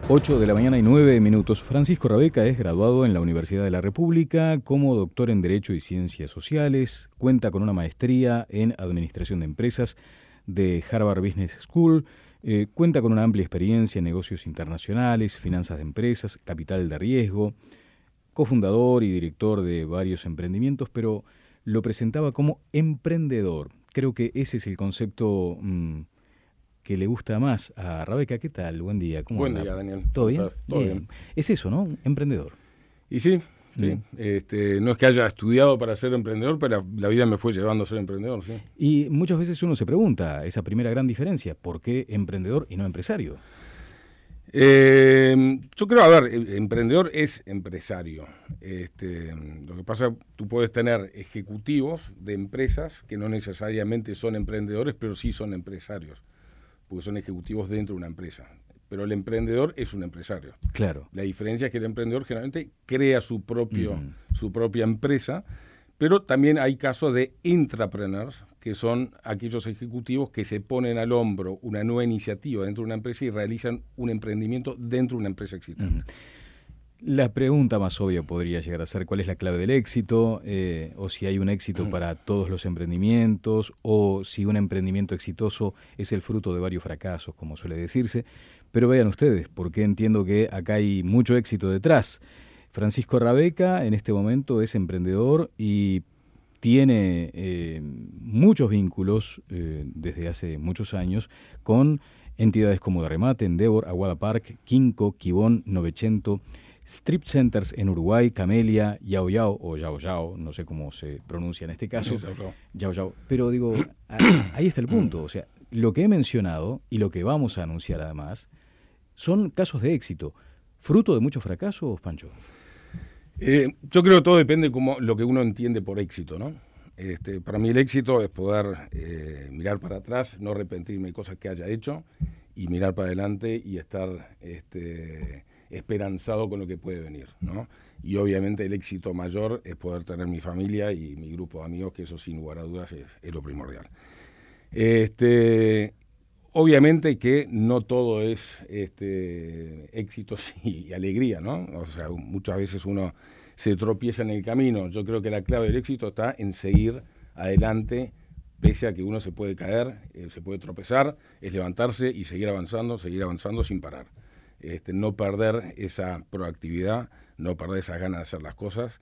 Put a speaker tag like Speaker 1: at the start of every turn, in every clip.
Speaker 1: 8 de la mañana y 9 minutos. Francisco Rabeca es graduado en la Universidad de la República como doctor en Derecho y Ciencias Sociales. Cuenta con una maestría en Administración de Empresas de Harvard Business School. Cuenta con una amplia experiencia en negocios internacionales, finanzas de empresas, capital de riesgo. Cofundador y director de varios emprendimientos, pero lo presentaba como emprendedor. Creo que ese es el concepto que le gusta más a Rabeca. ¿Qué tal? Buen día. ¿Cómo anda?
Speaker 2: Buen día, Daniel.
Speaker 1: ¿Todo bien?
Speaker 2: Todo bien.
Speaker 1: Es eso, ¿no? Emprendedor.
Speaker 2: Y sí. No es que haya estudiado para ser emprendedor, pero la vida me fue llevando a ser emprendedor, sí.
Speaker 1: Y muchas veces uno se pregunta, esa primera gran diferencia, ¿por qué emprendedor y no empresario?
Speaker 2: Yo creo, a ver, emprendedor es empresario. Lo que pasa, tú puedes tener ejecutivos de empresas que no necesariamente son emprendedores, pero sí son empresarios, porque son ejecutivos dentro de una empresa. Pero el emprendedor es un empresario.
Speaker 1: Claro.
Speaker 2: La diferencia es que el emprendedor generalmente crea su propia empresa, pero también hay casos de intrapreneurs, que son aquellos ejecutivos que se ponen al hombro una nueva iniciativa dentro de una empresa y realizan un emprendimiento dentro de una empresa existente.
Speaker 1: La pregunta más obvia podría llegar a ser cuál es la clave del éxito, o si hay un éxito para todos los emprendimientos, o si un emprendimiento exitoso es el fruto de varios fracasos, como suele decirse. Pero vean ustedes, porque entiendo que acá hay mucho éxito detrás. Francisco Rabeca en este momento es emprendedor y tiene muchos vínculos desde hace muchos años con entidades como Derremate, Endeavor, Aguada Park, Quinco, Quibón, Novecento, Strip Centers en Uruguay, Camelia, Yao Yao o Yao Yao, no sé cómo se pronuncia en este caso, Yao Yao. Pero digo, ahí está el punto. O sea, lo que he mencionado y lo que vamos a anunciar además son casos de éxito. ¿Fruto de muchos fracasos, Pancho?
Speaker 2: Yo creo que todo depende de lo que uno entiende por éxito, ¿no? Para mí el éxito es poder mirar para atrás, no arrepentirme de cosas que haya hecho y mirar para adelante y estar esperanzado con lo que puede venir, ¿no? Y obviamente el éxito mayor es poder tener mi familia y mi grupo de amigos, que eso sin lugar a dudas es lo primordial. Obviamente que no todo es éxitos y alegría, ¿no? O sea, muchas veces uno se tropieza en el camino. Yo creo que la clave del éxito está en seguir adelante, pese a que uno se puede caer, se puede tropezar, es levantarse y seguir avanzando sin parar. No perder esa proactividad, no perder esas ganas de hacer las cosas,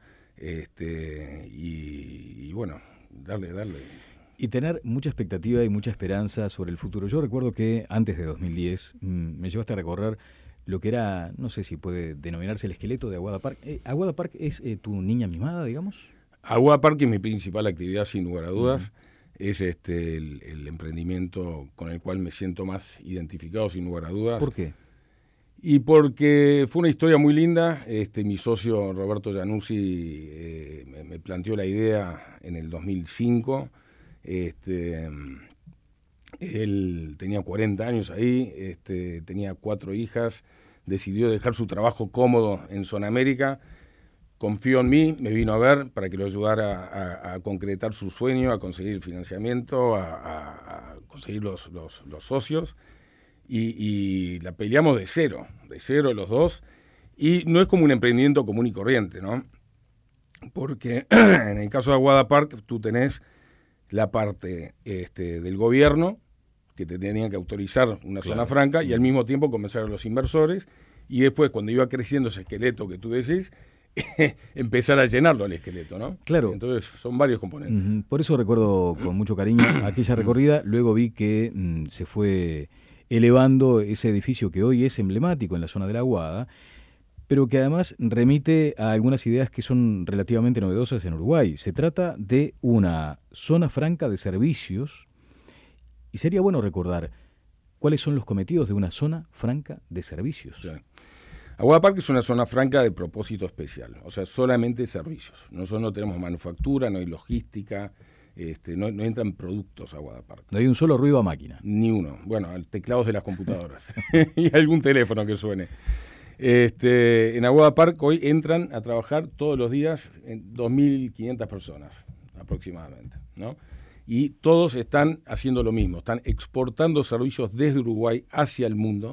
Speaker 2: y bueno, darle.
Speaker 1: Y tener mucha expectativa y mucha esperanza sobre el futuro. Yo recuerdo que antes de 2010 me llevaste a recorrer lo que era, no sé si puede denominarse el esqueleto de Aguada Park. ¿Aguada Park es tu niña mimada, digamos?
Speaker 2: Aguada Park es mi principal actividad, sin lugar a dudas. Es el emprendimiento con el cual me siento más identificado, sin lugar a dudas.
Speaker 1: ¿Por qué?
Speaker 2: Y porque fue una historia muy linda. Mi socio Roberto Januzzi me planteó la idea en el 2005. Él tenía 40 años ahí, tenía 4 hijas, decidió dejar su trabajo cómodo en Zona América, confió en mí, me vino a ver para que lo ayudara a concretar su sueño, a conseguir el financiamiento, a conseguir los socios, y la peleamos de cero los dos, y no es como un emprendimiento común y corriente, ¿no? Porque en el caso de Aguada Park tú tenés la parte del gobierno, que te tenían que autorizar una zona franca, y al mismo tiempo convencer a los inversores, y después, cuando iba creciendo ese esqueleto que tú decís, empezar a llenarlo el esqueleto, ¿no?
Speaker 1: Claro.
Speaker 2: Entonces, son varios componentes.
Speaker 1: Por eso recuerdo con mucho cariño aquella recorrida. Luego vi que se fue elevando ese edificio que hoy es emblemático en la zona de la Aguada, pero que además remite a algunas ideas que son relativamente novedosas en Uruguay. Se trata de una zona franca de servicios, y sería bueno recordar cuáles son los cometidos de una zona franca de servicios.
Speaker 2: Sí. Aguada Park es una zona franca de propósito especial, o sea, solamente servicios. Nosotros no tenemos manufactura, no hay logística, no entran productos a Aguada Park.
Speaker 1: No hay un solo ruido a máquina.
Speaker 2: Ni uno. Bueno, teclados de las computadoras y algún teléfono que suene. En Aguada Park hoy entran a trabajar todos los días 2.500 personas aproximadamente, ¿no? Y todos están haciendo lo mismo, están exportando servicios desde Uruguay hacia el mundo,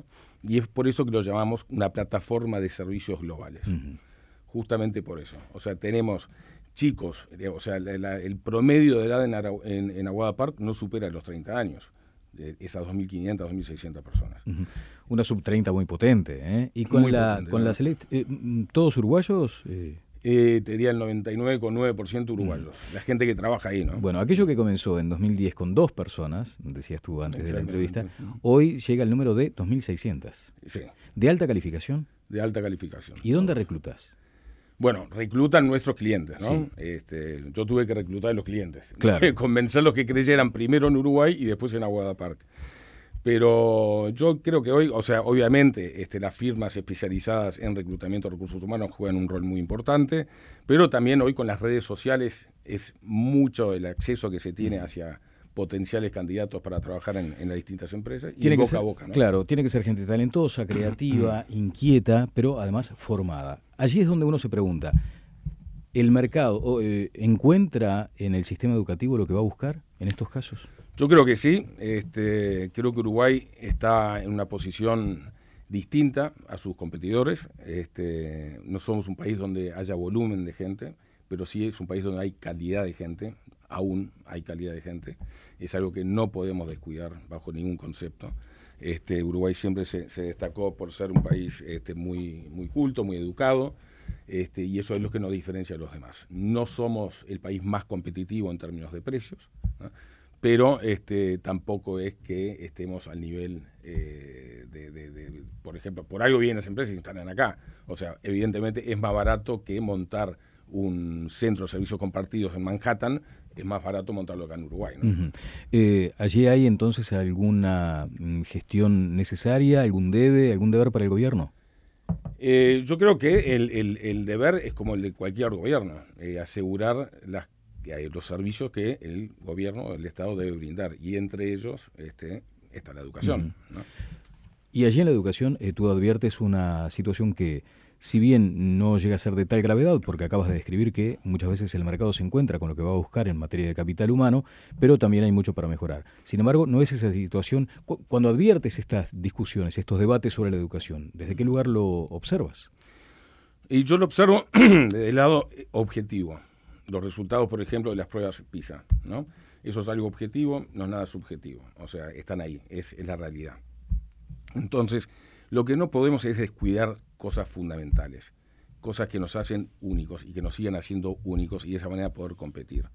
Speaker 2: Y es por eso que lo llamamos una plataforma de servicios globales. Justamente por eso. O sea, tenemos chicos, o sea, el promedio de edad en Aguada Park no supera los 30 años. Esas 2.500, 2.600 personas.
Speaker 1: Una sub-30 muy potente, ¿eh? Y con la Celeste, ¿todos uruguayos?
Speaker 2: Te diría el 99,9% uruguayos, la gente que trabaja ahí, ¿no?
Speaker 1: Bueno, aquello que comenzó en 2010 con 2 personas, decías tú antes de la entrevista, hoy llega al número de 2.600.
Speaker 2: Sí.
Speaker 1: ¿De alta calificación?
Speaker 2: De alta calificación.
Speaker 1: ¿Y dónde reclutas?
Speaker 2: Bueno, reclutan nuestros clientes, ¿no?
Speaker 1: Sí.
Speaker 2: Yo tuve que reclutar a los clientes.
Speaker 1: Claro.
Speaker 2: Convencerlos que creyeran primero en Uruguay y después en Aguada Park. Pero yo creo que hoy, o sea, obviamente las firmas especializadas en reclutamiento de recursos humanos juegan un rol muy importante, pero también hoy con las redes sociales es mucho el acceso que se tiene hacia potenciales candidatos para trabajar en las distintas empresas y boca a boca, ¿no?
Speaker 1: Claro, tiene que ser gente talentosa, creativa, inquieta, pero además formada. Allí es donde uno se pregunta, ¿el mercado encuentra en el sistema educativo lo que va a buscar en estos casos?
Speaker 2: Yo creo que sí. Creo que Uruguay está en una posición distinta a sus competidores. No somos un país donde haya volumen de gente, pero sí es un país donde hay calidad de gente. Aún hay calidad de gente. Es algo que no podemos descuidar bajo ningún concepto. Uruguay siempre se destacó por ser un país muy, muy culto, muy educado. Y eso es lo que nos diferencia de los demás. No somos el país más competitivo en términos de precios, ¿no? Pero tampoco es que estemos al nivel por ejemplo, por algo vienen las empresas y instalan acá. O sea, evidentemente es más barato que montar un centro de servicios compartidos en Manhattan, es más barato montarlo acá en Uruguay, ¿no?
Speaker 1: ¿Allí hay entonces alguna gestión necesaria, algún deber para el gobierno?
Speaker 2: Yo creo que el deber es como el de cualquier gobierno, asegurar los servicios que el gobierno, el Estado debe brindar, y entre ellos está la educación, ¿no?
Speaker 1: Y allí en la educación tú adviertes una situación que, si bien no llega a ser de tal gravedad, porque acabas de describir que muchas veces el mercado se encuentra con lo que va a buscar en materia de capital humano, pero también hay mucho para mejorar. Sin embargo, no es esa situación. Cuando adviertes estas discusiones, estos debates sobre la educación, ¿desde qué lugar lo observas?
Speaker 2: Y yo lo observo desde el lado objetivo. Los resultados, por ejemplo, de las pruebas PISA, ¿no? Eso es algo objetivo, no es nada subjetivo. O sea, están ahí, es la realidad. Entonces, lo que no podemos es descuidar cosas fundamentales, cosas que nos hacen únicos y que nos sigan haciendo únicos y de esa manera poder competir.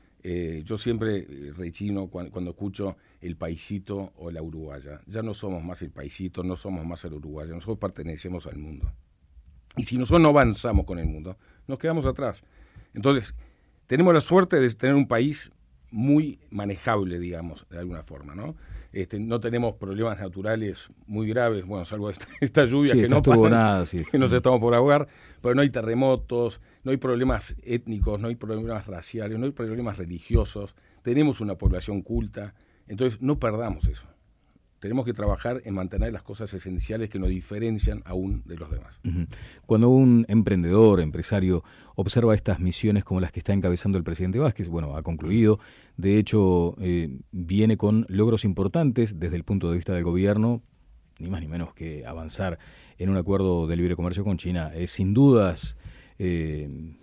Speaker 2: Yo siempre rechino cuando escucho el paisito o la uruguaya. Ya no somos más el paisito, no somos más el uruguaya, nosotros pertenecemos al mundo. Y si nosotros no avanzamos con el mundo, nos quedamos atrás. Entonces, tenemos la suerte de tener un país muy manejable, digamos, de alguna forma, ¿no? No tenemos problemas naturales muy graves, bueno, salvo esta lluvia que no paran, que nos estamos por ahogar, pero no hay terremotos, no hay problemas étnicos, no hay problemas raciales, no hay problemas religiosos, tenemos una población culta, entonces no perdamos eso. Tenemos que trabajar en mantener las cosas esenciales que nos diferencian aún de los demás.
Speaker 1: Cuando un emprendedor, empresario, observa estas misiones como las que está encabezando el presidente Vázquez, bueno, ha concluido, de hecho, viene con logros importantes desde el punto de vista del gobierno, ni más ni menos que avanzar en un acuerdo de libre comercio con China. Es sin dudas un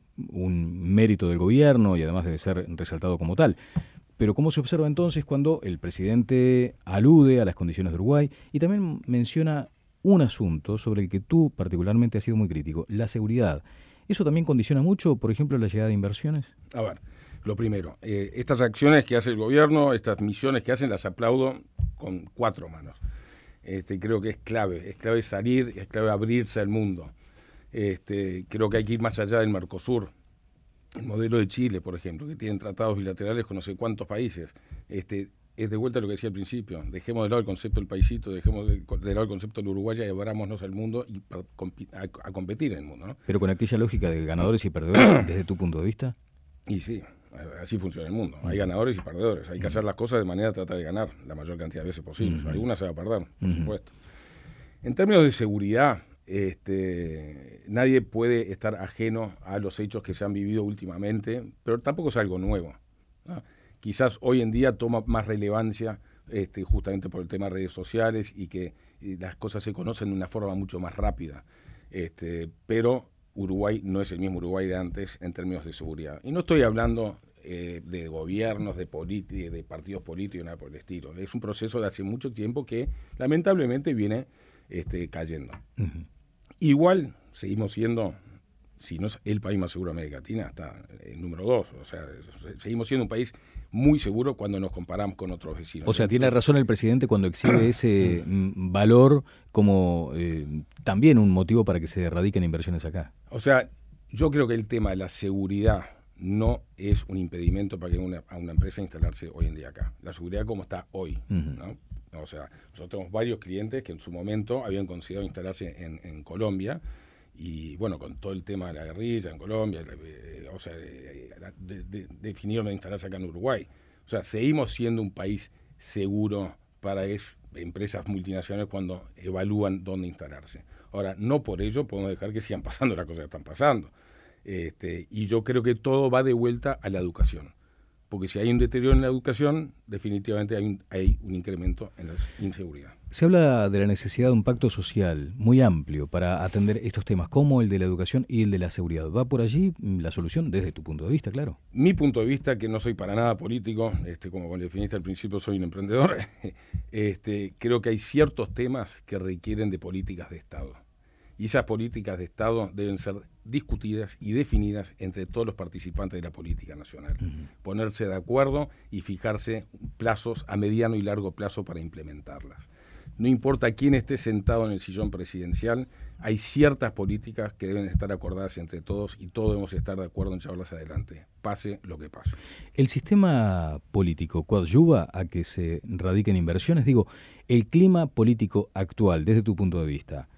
Speaker 1: mérito del gobierno y además debe ser resaltado como tal. Pero ¿cómo se observa entonces cuando el presidente alude a las condiciones de Uruguay y también menciona un asunto sobre el que tú particularmente has sido muy crítico, la seguridad? ¿Eso también condiciona mucho, por ejemplo, la llegada de inversiones?
Speaker 2: A ver, lo primero, estas acciones que hace el gobierno, estas misiones que hacen, las aplaudo con 4 manos. Creo que es clave salir, es clave abrirse al mundo. Creo que hay que ir más allá del Mercosur. El modelo de Chile, por ejemplo, que tienen tratados bilaterales con no sé cuántos países, es de vuelta a lo que decía al principio. Dejemos de lado el concepto del paisito, dejemos de lado el concepto del uruguaya y abrámonos al mundo y a competir en el mundo, ¿no?
Speaker 1: Pero con aquella lógica de ganadores y perdedores, desde tu punto de vista.
Speaker 2: Y sí, así funciona el mundo. Hay ganadores y perdedores. Hay que hacer las cosas de manera de tratar de ganar la mayor cantidad de veces posible. Algunas se va a perder, por supuesto. En términos de seguridad, nadie puede estar ajeno a los hechos que se han vivido últimamente, pero tampoco es algo nuevo, ¿no? Quizás hoy en día toma más relevancia justamente por el tema de redes sociales y que las cosas se conocen de una forma mucho más rápida. Pero Uruguay no es el mismo Uruguay de antes en términos de seguridad. Y no estoy hablando de gobiernos, de partidos políticos, nada por el estilo. Es un proceso de hace mucho tiempo que lamentablemente viene cayendo. Uh-huh. Igual seguimos siendo, si no es el país más seguro de América Latina, está el número 2. O sea, seguimos siendo un país muy seguro cuando nos comparamos con otros vecinos.
Speaker 1: O sea, tiene razón el presidente cuando exhibe ese valor como también un motivo para que se radiquen inversiones acá.
Speaker 2: O sea, yo creo que el tema de la seguridad no es un impedimento para que a una empresa instalarse hoy en día acá. La seguridad como está hoy, uh-huh. ¿no? O sea, nosotros tenemos varios clientes que en su momento habían considerado instalarse en Colombia y bueno, con todo el tema de la guerrilla en Colombia, o sea, definieron instalarse acá en Uruguay. O sea, seguimos siendo un país seguro para empresas multinacionales cuando evalúan dónde instalarse. Ahora, no por ello podemos dejar que sigan pasando las cosas que están pasando. Y yo creo que todo va de vuelta a la educación. Porque si hay un deterioro en la educación, definitivamente hay un incremento en la inseguridad.
Speaker 1: Se habla de la necesidad de un pacto social muy amplio para atender estos temas, como el de la educación y el de la seguridad. ¿Va por allí la solución desde tu punto de vista, claro?
Speaker 2: Mi punto de vista, que no soy para nada político, como definiste al principio, soy un emprendedor, creo que hay ciertos temas que requieren de políticas de Estado. Y esas políticas de Estado deben ser discutidas y definidas entre todos los participantes de la política nacional. Uh-huh. Ponerse de acuerdo y fijarse plazos a mediano y largo plazo para implementarlas. No importa quién esté sentado en el sillón presidencial, hay ciertas políticas que deben estar acordadas entre todos y todos debemos estar de acuerdo en llevarlas adelante, pase lo que pase.
Speaker 1: ¿El sistema político coadyuva a que se radiquen inversiones? Digo, el clima político actual, desde tu punto de vista,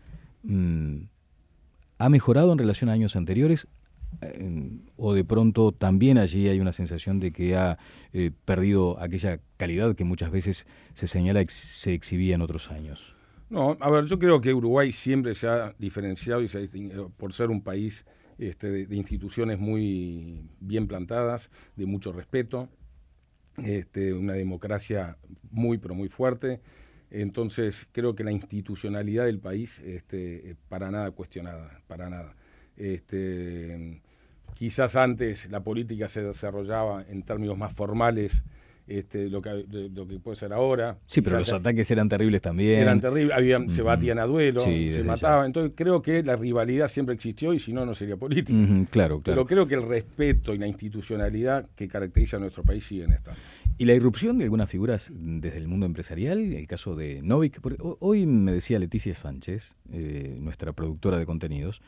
Speaker 1: ¿ha mejorado en relación a años anteriores? ¿O de pronto también allí hay una sensación de que ha perdido aquella calidad que muchas veces se señala se exhibía en otros años?
Speaker 2: No, a ver, yo creo que Uruguay siempre se ha diferenciado y se ha distinguido por ser un país de instituciones muy bien plantadas, de mucho respeto, una democracia muy, pero muy fuerte. Entonces, creo que la institucionalidad del país para nada cuestionada, para nada. Quizás antes la política se desarrollaba en términos más formales, lo que puede ser ahora.
Speaker 1: Sí, pero los ataques eran terribles también.
Speaker 2: Eran terribles, se batían a duelo, sí, se mataban. Entonces, creo que la rivalidad siempre existió y si no, no sería política.
Speaker 1: Claro.
Speaker 2: Pero creo que el respeto y la institucionalidad que caracteriza a nuestro país siguen estando.
Speaker 1: ¿Y la irrupción de algunas figuras desde el mundo empresarial? El caso de Novik. Hoy me decía Leticia Sánchez, nuestra productora de contenidos,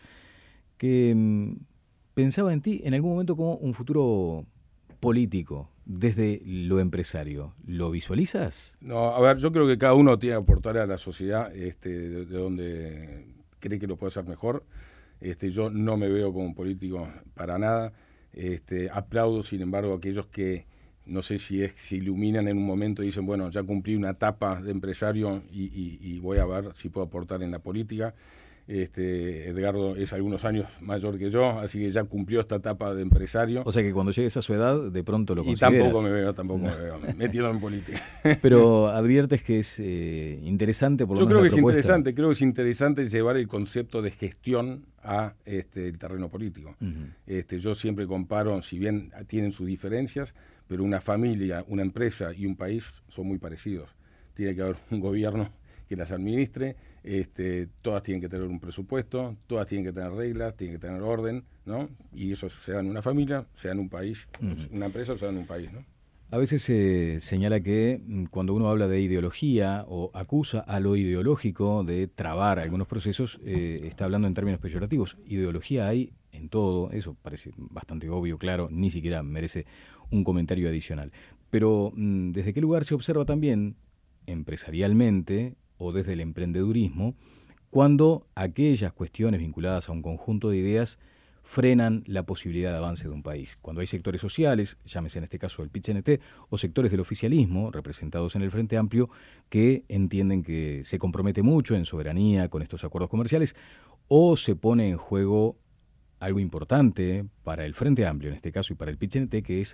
Speaker 1: que pensaba en ti en algún momento como un futuro político desde lo empresario. ¿Lo visualizas?
Speaker 2: No, a ver, yo creo que cada uno tiene que aportar a la sociedad de donde cree que lo puede hacer mejor. Yo no me veo como un político para nada. Aplaudo, sin embargo, a aquellos que no sé si se iluminan en un momento y dicen, bueno, ya cumplí una etapa de empresario y voy a ver si puedo aportar en la política. Edgardo es algunos años mayor que yo, así que ya cumplió esta etapa de empresario.
Speaker 1: O sea que cuando llegues a su edad, de pronto lo consideras.
Speaker 2: Y tampoco me veo metido en política.
Speaker 1: Pero adviertes que es interesante por lo menos la propuesta.
Speaker 2: Creo que es interesante llevar el concepto de gestión a el terreno político. Uh-huh. Yo siempre comparo, si bien tienen sus diferencias, pero una familia, una empresa y un país son muy parecidos. Tiene que haber un gobierno que las administre, todas tienen que tener un presupuesto, todas tienen que tener reglas, tienen que tener orden, ¿no? Y eso se da en una familia, se da en un país, una empresa o se da en un país, ¿no?
Speaker 1: A veces se señala que cuando uno habla de ideología o acusa a lo ideológico de trabar algunos procesos, está hablando en términos peyorativos. Ideología hay en todo, eso parece bastante obvio, claro, ni siquiera merece un comentario adicional. Pero ¿desde qué lugar se observa también empresarialmente o desde el emprendedurismo cuando aquellas cuestiones vinculadas a un conjunto de ideas frenan la posibilidad de avance de un país? Cuando hay sectores sociales, llámese en este caso el PIT-CNT, o sectores del oficialismo, representados en el Frente Amplio, que entienden que se compromete mucho en soberanía con estos acuerdos comerciales, o se pone en juego algo importante para el Frente Amplio, en este caso, y para el PIT-CNT, que es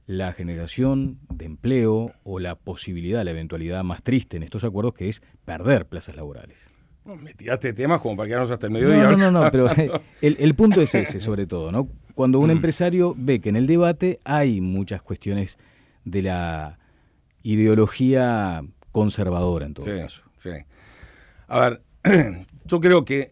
Speaker 1: la generación de empleo o la posibilidad, la eventualidad más triste en estos acuerdos, que es perder plazas laborales.
Speaker 2: No, me tiraste temas como para quedarnos hasta el mediodía.
Speaker 1: No, pero el punto es ese, sobre todo, ¿no? Cuando un empresario ve que en el debate hay muchas cuestiones de la ideología conservadora, en todo caso.
Speaker 2: Sí. A ver, yo creo que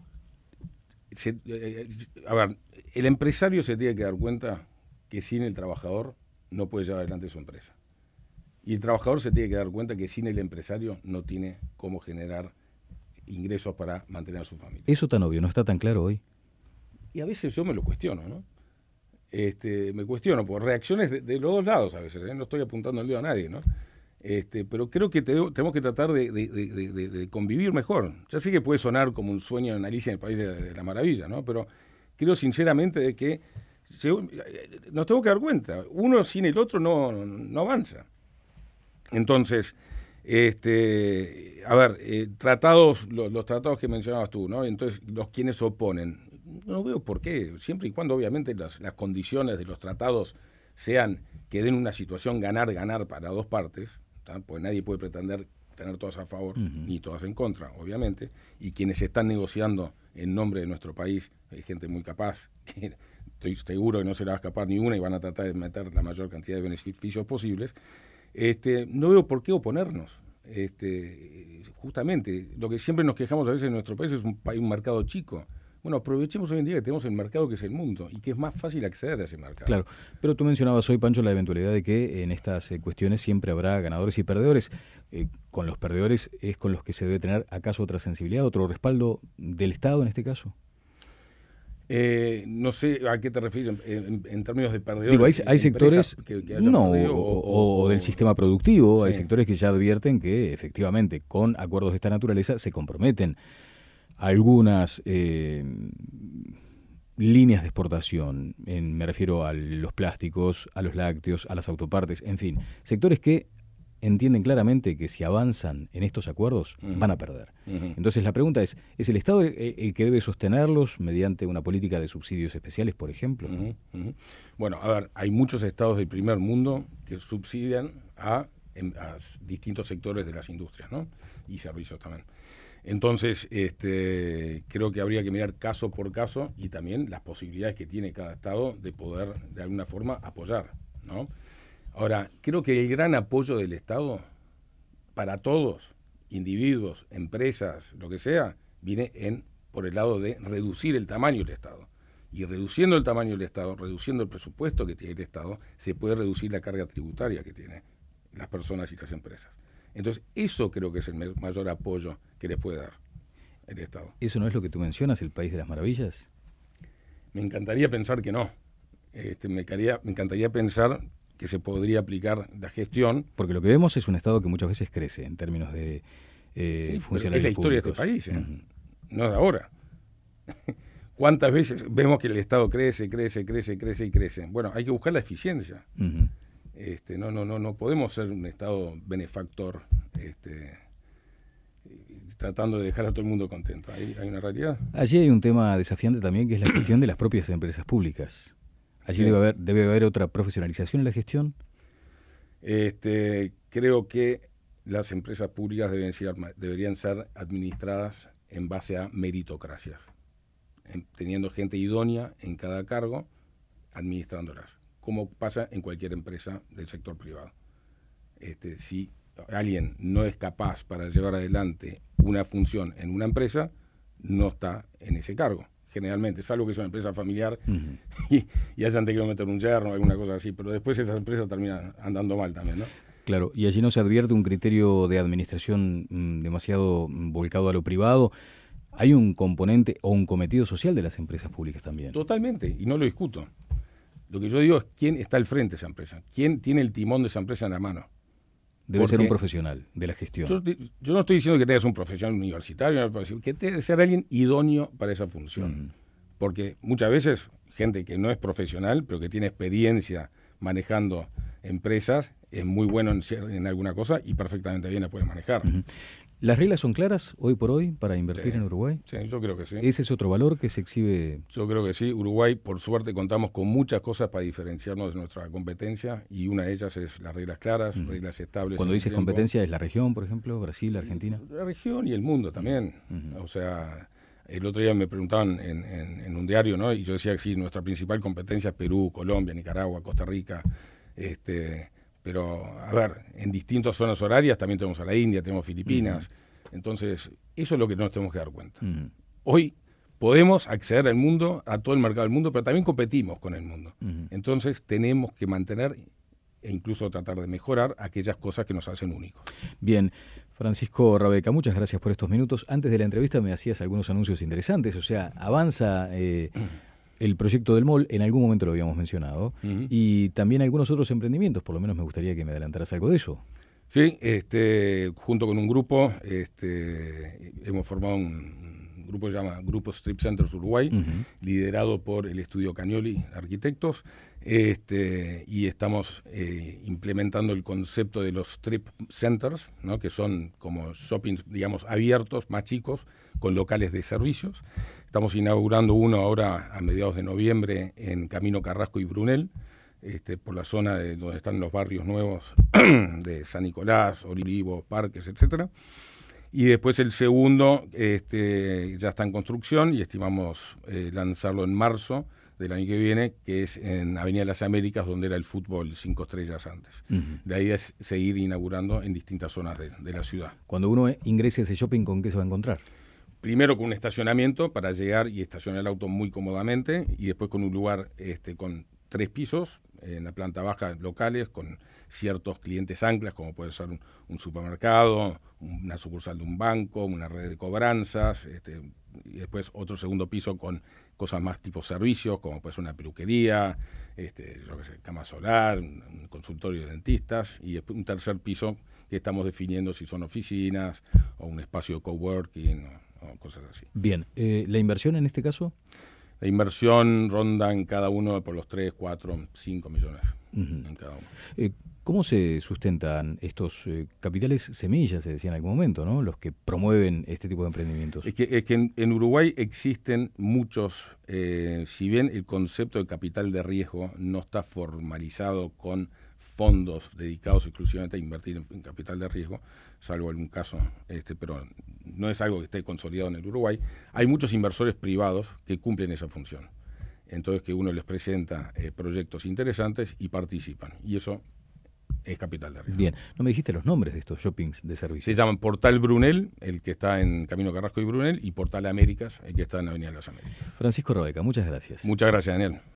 Speaker 2: el empresario se tiene que dar cuenta que sin el trabajador no puede llevar adelante su empresa. Y el trabajador se tiene que dar cuenta que sin el empresario no tiene cómo generar ingresos para mantener a su familia.
Speaker 1: Eso tan obvio, no está tan claro hoy.
Speaker 2: Y a veces yo me lo cuestiono, ¿no? Me cuestiono por reacciones de los dos lados a veces, ¿eh? No estoy apuntando el dedo a nadie, ¿no? Pero creo que tenemos que tratar de convivir mejor. Ya sé que puede sonar como un sueño en Alicia en el País de la Maravilla, ¿no? Pero creo sinceramente de que nos tenemos que dar cuenta. Uno sin el otro no avanza. Entonces, tratados, los tratados que mencionabas tú, ¿no? Entonces, los quienes se oponen, no veo por qué, siempre y cuando obviamente las condiciones de los tratados sean que den una situación ganar-ganar para dos partes, ¿tá? Pues nadie puede pretender tener todas a favor, ni todas en contra, obviamente, y quienes están negociando en nombre de nuestro país, hay gente muy capaz, que estoy seguro que no se le va a escapar ni una y van a tratar de meter la mayor cantidad de beneficios posibles. No veo por qué oponernos. Justamente, lo que siempre nos quejamos a veces en nuestro país es un mercado chico. Bueno, aprovechemos hoy en día que tenemos el mercado que es el mundo y que es más fácil acceder a ese mercado.
Speaker 1: Claro, pero tú mencionabas hoy, Pancho, la eventualidad de que en estas cuestiones siempre habrá ganadores y perdedores. Con los perdedores es con los que se debe tener, ¿acaso otra sensibilidad, otro respaldo del Estado en este caso?
Speaker 2: No sé a qué te refieres en términos de perdedores.
Speaker 1: Digo, hay sectores,
Speaker 2: que
Speaker 1: no, o del sistema productivo,
Speaker 2: sí.
Speaker 1: Hay sectores que ya advierten que efectivamente con acuerdos de esta naturaleza se comprometen algunas líneas de exportación, me refiero a los plásticos, a los lácteos, a las autopartes, en fin, sectores que entienden claramente que si avanzan en estos acuerdos van a perder. Entonces la pregunta es el Estado el que debe sostenerlos mediante una política de subsidios especiales, por ejemplo?
Speaker 2: Bueno, a ver, hay muchos estados del primer mundo que subsidian a distintos sectores de las industrias, ¿no? Y servicios también. Entonces, creo que habría que mirar caso por caso y también las posibilidades que tiene cada estado de poder, de alguna forma, apoyar, ¿no? Ahora, creo que el gran apoyo del Estado para todos, individuos, empresas, lo que sea, viene por el lado de reducir el tamaño del Estado. Y reduciendo el tamaño del Estado, reduciendo el presupuesto que tiene el Estado, se puede reducir la carga tributaria que tienen las personas y las empresas. Entonces, eso creo que es el mayor apoyo que les puede dar el Estado.
Speaker 1: ¿Eso no es lo que tú mencionas, el País de las Maravillas?
Speaker 2: Me encantaría pensar que no. Me encantaría pensar que se podría aplicar la gestión.
Speaker 1: Porque lo que vemos es un Estado que muchas veces crece en términos de funcionarios
Speaker 2: es la historia
Speaker 1: públicos.
Speaker 2: De este país, no es de ahora. ¿Cuántas veces vemos que el Estado crece? Bueno, hay que buscar la eficiencia. No podemos ser un Estado benefactor tratando de dejar a todo el mundo contento. Hay una realidad.
Speaker 1: Allí hay un tema desafiante también, que es la gestión de las propias empresas públicas. Allí debe haber otra profesionalización en la gestión.
Speaker 2: Creo que las empresas públicas deberían ser administradas en base a meritocracias, teniendo gente idónea en cada cargo, administrándolas, como pasa en cualquier empresa del sector privado. Si alguien no es capaz para llevar adelante una función en una empresa, no está en ese cargo. Generalmente, salvo que es una empresa familiar y hayan tenido que meter un yerno o alguna cosa así, pero después esas empresas terminan andando mal también, ¿no?
Speaker 1: Claro, y allí no se advierte un criterio de administración demasiado volcado a lo privado. ¿Hay un componente o un cometido social de las empresas públicas también?
Speaker 2: Totalmente, y no lo discuto. Lo que yo digo es quién está al frente de esa empresa, quién tiene el timón de esa empresa en la mano.
Speaker 1: Debe ser un profesional de la gestión.
Speaker 2: Yo no estoy diciendo que tengas un profesional universitario, que debe ser alguien idóneo para esa función. Porque muchas veces, gente que no es profesional, pero que tiene experiencia manejando empresas, es muy bueno en alguna cosa y perfectamente bien la puede manejar.
Speaker 1: ¿Las reglas son claras hoy por hoy para invertir
Speaker 2: Sí,
Speaker 1: en Uruguay?
Speaker 2: sí, yo creo que sí.
Speaker 1: ¿Ese es otro valor que se exhibe?
Speaker 2: Yo creo que sí. Uruguay, por suerte, contamos con muchas cosas para diferenciarnos de nuestra competencia y una de ellas es las reglas claras, reglas estables.
Speaker 1: Cuando
Speaker 2: en el
Speaker 1: dices
Speaker 2: tiempo.
Speaker 1: competencia, ¿es la región, por ejemplo, Brasil, Argentina?
Speaker 2: La región y el mundo también. O sea, el otro día me preguntaban en un diario, ¿no? Y yo decía que sí, nuestra principal competencia es Perú, Colombia, Nicaragua, Costa Rica. Pero, a ver, en distintas zonas horarias también tenemos a la India, tenemos Filipinas. Entonces, eso es lo que nos tenemos que dar cuenta. Hoy podemos acceder al mundo, a todo el mercado del mundo, pero también competimos con el mundo. Entonces, tenemos que mantener e incluso tratar de mejorar aquellas cosas que nos hacen únicos.
Speaker 1: Bien, Francisco Rabeca, muchas gracias por estos minutos. Antes de la entrevista me hacías algunos anuncios interesantes, o sea, avanza el proyecto del mall, en algún momento lo habíamos mencionado, y también algunos otros emprendimientos, por lo menos me gustaría que me adelantaras algo de eso.
Speaker 2: Sí, junto con un grupo, hemos formado un grupo que se llama Grupo Strip Centers Uruguay, liderado por el estudio Cagnoli Arquitectos, y estamos implementando el concepto de los Strip Centers, ¿no? Que son como shoppings, digamos, abiertos, más chicos, con locales de servicios. Estamos inaugurando uno ahora a mediados de noviembre en Camino Carrasco y Brunel, por la zona de donde están los barrios nuevos de San Nicolás, Olivos, Parques, etcétera. Y después el segundo ya está en construcción y estimamos lanzarlo en marzo del año que viene, que es en Avenida Las Américas, donde era el fútbol 5 estrellas antes. La idea es seguir inaugurando en distintas zonas de la ciudad.
Speaker 1: Cuando uno ingrese a ese shopping, ¿con qué se va a encontrar?
Speaker 2: Primero con un estacionamiento para llegar y estacionar el auto muy cómodamente, y después con un lugar con 3 pisos, en la planta baja locales, con ciertos clientes anclas, como puede ser un supermercado, una sucursal de un banco, una red de cobranzas, y después otro segundo piso con cosas más tipo servicios, como puede ser una peluquería, yo qué sé, cama solar, un consultorio de dentistas, y después un tercer piso que estamos definiendo si son oficinas o un espacio de coworking o cosas así.
Speaker 1: Bien, ¿la inversión en este caso?
Speaker 2: La inversión ronda en cada uno por los 3, 4, 5 millones en cada uno.
Speaker 1: ¿Cómo se sustentan estos capitales semillas, se decía en algún momento, ¿no? Los que promueven este tipo de emprendimientos?
Speaker 2: Es que en Uruguay existen muchos, si bien el concepto de capital de riesgo no está formalizado con fondos dedicados exclusivamente a invertir en capital de riesgo, salvo algún caso, pero no es algo que esté consolidado en el Uruguay. Hay muchos inversores privados que cumplen esa función. Entonces que uno les presenta proyectos interesantes y participan. Y eso es capital de riesgo.
Speaker 1: Bien, no me dijiste los nombres de estos shoppings de servicios.
Speaker 2: Se llaman Portal Brunel, el que está en Camino Carrasco y Brunel, y Portal Américas, el que está en Avenida Las Américas.
Speaker 1: Francisco Rabeca, muchas gracias.
Speaker 2: Muchas gracias, Daniel.